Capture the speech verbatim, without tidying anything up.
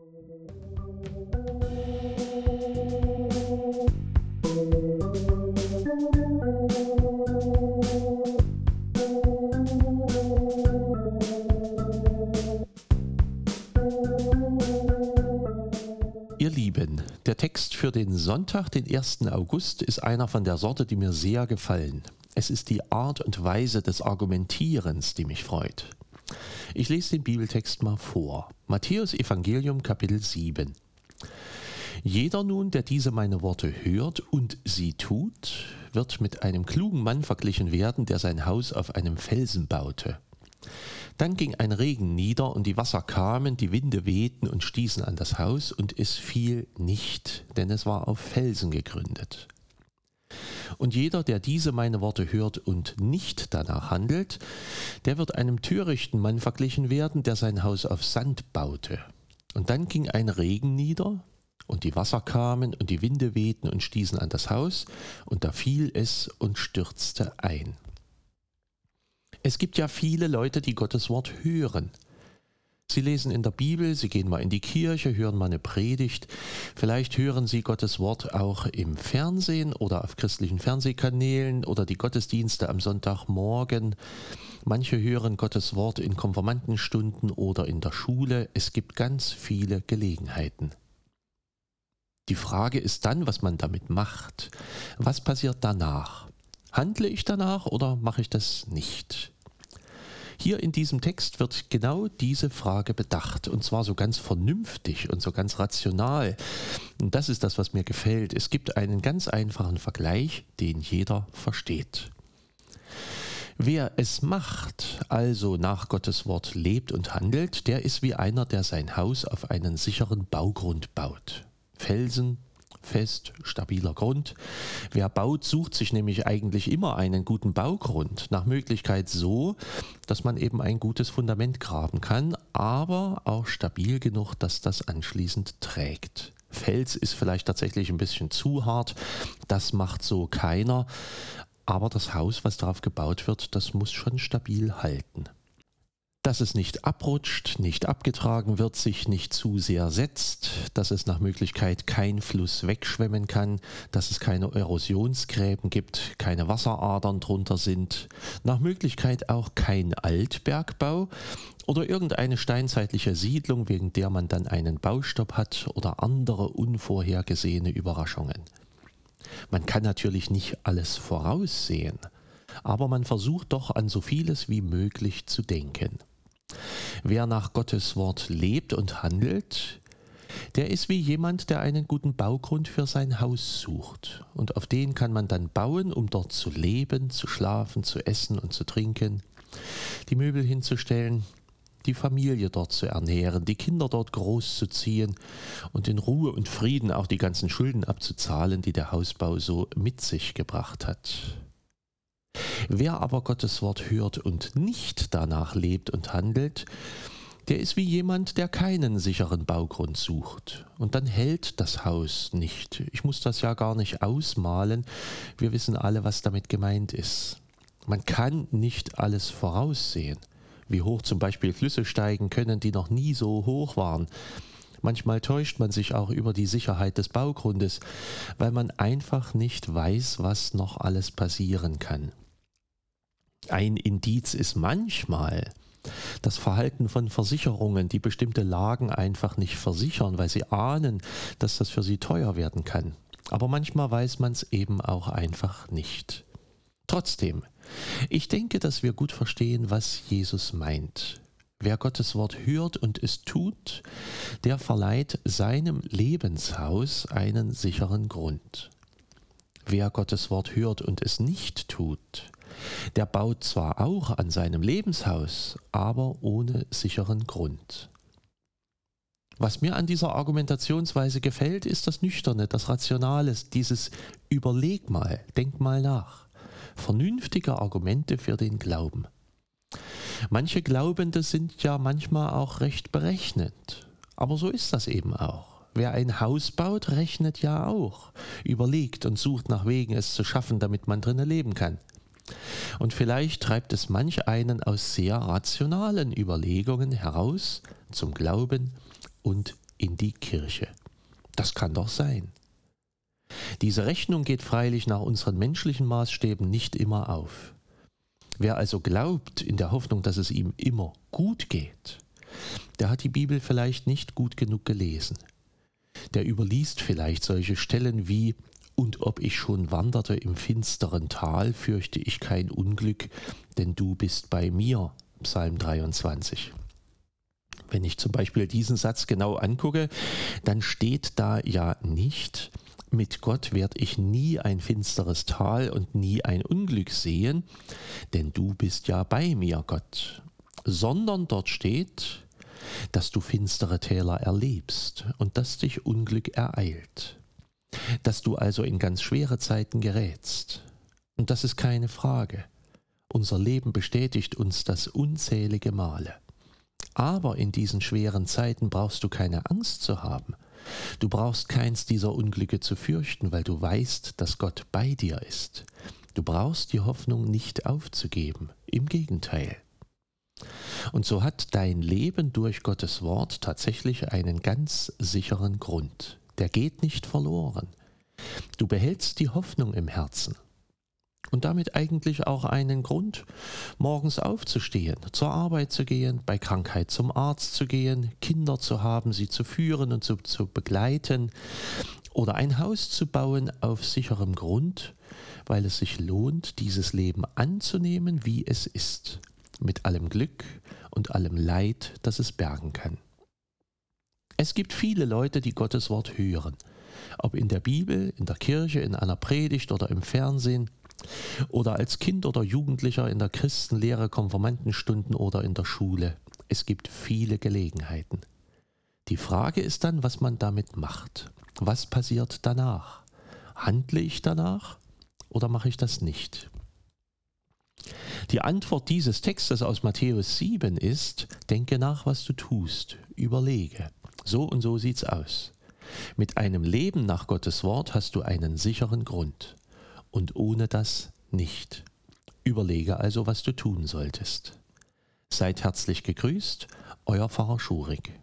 Ihr Lieben, der Text für den Sonntag, den ersten August, ist einer von der Sorte, die mir sehr gefallen. Es ist die Art und Weise des Argumentierens, die mich freut. Ich lese den Bibeltext mal vor. Matthäus Evangelium Kapitel sieben. Jeder nun, der diese meine Worte hört und sie tut, wird mit einem klugen Mann verglichen werden, der sein Haus auf einem Felsen baute. Dann ging ein Regen nieder und die Wasser kamen, die Winde wehten und stießen an das Haus und es fiel nicht, denn es war auf Felsen gegründet. Und jeder, der diese meine Worte hört und nicht danach handelt, der wird einem törichten Mann verglichen werden, der sein Haus auf Sand baute. Und dann ging ein Regen nieder und die Wasser kamen und die Winde wehten und stießen an das Haus und da fiel es und stürzte ein. Es gibt ja viele Leute, die Gottes Wort hören. Sie lesen in der Bibel, sie gehen mal in die Kirche, hören mal eine Predigt. Vielleicht hören sie Gottes Wort auch im Fernsehen oder auf christlichen Fernsehkanälen oder die Gottesdienste am Sonntagmorgen. Manche hören Gottes Wort in Konfirmandenstunden oder in der Schule. Es gibt ganz viele Gelegenheiten. Die Frage ist dann, was man damit macht. Was passiert danach? Handle ich danach oder mache ich das nicht? Hier in diesem Text wird genau diese Frage bedacht, und zwar so ganz vernünftig und so ganz rational. Und das ist das, was mir gefällt. Es gibt einen ganz einfachen Vergleich, den jeder versteht. Wer es macht, also nach Gottes Wort lebt und handelt, der ist wie einer, der sein Haus auf einen sicheren Baugrund baut. Felsen, fest, stabiler Grund. Wer baut, sucht sich nämlich eigentlich immer einen guten Baugrund. Nach Möglichkeit so, dass man eben ein gutes Fundament graben kann, aber auch stabil genug, dass das anschließend trägt. Fels ist vielleicht tatsächlich ein bisschen zu hart, das macht so keiner, aber das Haus, was darauf gebaut wird, das muss schon stabil halten. Dass es nicht abrutscht, nicht abgetragen wird, sich nicht zu sehr setzt, dass es nach Möglichkeit kein Fluss wegschwemmen kann, dass es keine Erosionsgräben gibt, keine Wasseradern drunter sind, nach Möglichkeit auch kein Altbergbau oder irgendeine steinzeitliche Siedlung, wegen der man dann einen Baustopp hat oder andere unvorhergesehene Überraschungen. Man kann natürlich nicht alles voraussehen, aber man versucht doch an so vieles wie möglich zu denken. Wer nach Gottes Wort lebt und handelt, der ist wie jemand, der einen guten Baugrund für sein Haus sucht. Und auf den kann man dann bauen, um dort zu leben, zu schlafen, zu essen und zu trinken, die Möbel hinzustellen, die Familie dort zu ernähren, die Kinder dort großzuziehen und in Ruhe und Frieden auch die ganzen Schulden abzuzahlen, die der Hausbau so mit sich gebracht hat. Wer aber Gottes Wort hört und nicht danach lebt und handelt, der ist wie jemand, der keinen sicheren Baugrund sucht. Und dann hält das Haus nicht. Ich muss das ja gar nicht ausmalen. Wir wissen alle, was damit gemeint ist. Man kann nicht alles voraussehen. Wie hoch zum Beispiel Flüsse steigen können, die noch nie so hoch waren. Manchmal täuscht man sich auch über die Sicherheit des Baugrundes, weil man einfach nicht weiß, was noch alles passieren kann. Ein Indiz ist manchmal das Verhalten von Versicherungen, die bestimmte Lagen einfach nicht versichern, weil sie ahnen, dass das für sie teuer werden kann. Aber manchmal weiß man es eben auch einfach nicht. Trotzdem, ich denke, dass wir gut verstehen, was Jesus meint. Wer Gottes Wort hört und es tut, der verleiht seinem Lebenshaus einen sicheren Grund. Wer Gottes Wort hört und es nicht tut, der baut zwar auch an seinem Lebenshaus, aber ohne sicheren Grund. Was mir an dieser Argumentationsweise gefällt, ist das Nüchterne, das Rationale, dieses Überleg mal, denk mal nach. Vernünftige Argumente für den Glauben. Manche Glaubende sind ja manchmal auch recht berechnend, aber so ist das eben auch. Wer ein Haus baut, rechnet ja auch, überlegt und sucht nach Wegen, es zu schaffen, damit man drinnen leben kann. Und vielleicht treibt es manch einen aus sehr rationalen Überlegungen heraus zum Glauben und in die Kirche. Das kann doch sein. Diese Rechnung geht freilich nach unseren menschlichen Maßstäben nicht immer auf. Wer also glaubt, in der Hoffnung, dass es ihm immer gut geht, der hat die Bibel vielleicht nicht gut genug gelesen. Der überliest vielleicht solche Stellen wie: Und ob ich schon wanderte im finsteren Tal, fürchte ich kein Unglück, denn du bist bei mir, Psalm dreiundzwanzig. Wenn ich zum Beispiel diesen Satz genau angucke, dann steht da ja nicht: Mit Gott werde ich nie ein finsteres Tal und nie ein Unglück sehen, denn du bist ja bei mir, Gott. Sondern dort steht, dass du finstere Täler erlebst und dass dich Unglück ereilt. Dass du also in ganz schwere Zeiten gerätst. Und das ist keine Frage. Unser Leben bestätigt uns das unzählige Male. Aber in diesen schweren Zeiten brauchst du keine Angst zu haben. Du brauchst keins dieser Unglücke zu fürchten, weil du weißt, dass Gott bei dir ist. Du brauchst die Hoffnung nicht aufzugeben, im Gegenteil. Und so hat dein Leben durch Gottes Wort tatsächlich einen ganz sicheren Grund. Der geht nicht verloren. Du behältst die Hoffnung im Herzen. Und damit eigentlich auch einen Grund, morgens aufzustehen, zur Arbeit zu gehen, bei Krankheit zum Arzt zu gehen, Kinder zu haben, sie zu führen und zu, zu begleiten oder ein Haus zu bauen auf sicherem Grund, weil es sich lohnt, dieses Leben anzunehmen, wie es ist, mit allem Glück und allem Leid, das es bergen kann. Es gibt viele Leute, die Gottes Wort hören, ob in der Bibel, in der Kirche, in einer Predigt oder im Fernsehen, oder als Kind oder Jugendlicher in der Christenlehre, Konfirmandenstunden oder in der Schule. Es gibt viele Gelegenheiten. Die Frage ist dann, was man damit macht. Was passiert danach? Handle ich danach oder mache ich das nicht? Die Antwort dieses Textes aus Matthäus sieben ist: Denke nach, was du tust, überlege. So und so sieht's aus. Mit einem Leben nach Gottes Wort hast du einen sicheren Grund. Und ohne das nicht. Überlege also, was du tun solltest. Seid herzlich gegrüßt, euer Pfarrer Schurig.